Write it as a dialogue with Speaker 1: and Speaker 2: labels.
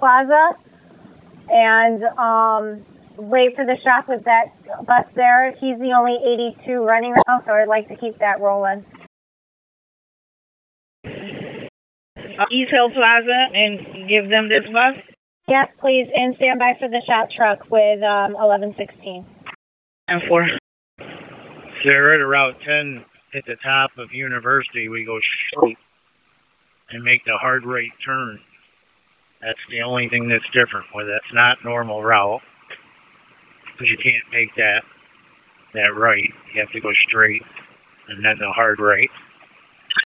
Speaker 1: Plaza and wait for the shop with that bus there. He's the only 82 running now, so I'd like to keep that rolling.
Speaker 2: East Hill Plaza and give them this bus?
Speaker 1: Yes, please, and stand by for the shop truck with 1116.
Speaker 2: And 4.
Speaker 3: So right around 10 at the top of University, we go straight and make the hard right turn. That's the only thing that's different with it. It's not normal route, because you can't make that right. You have to go straight and then the hard right.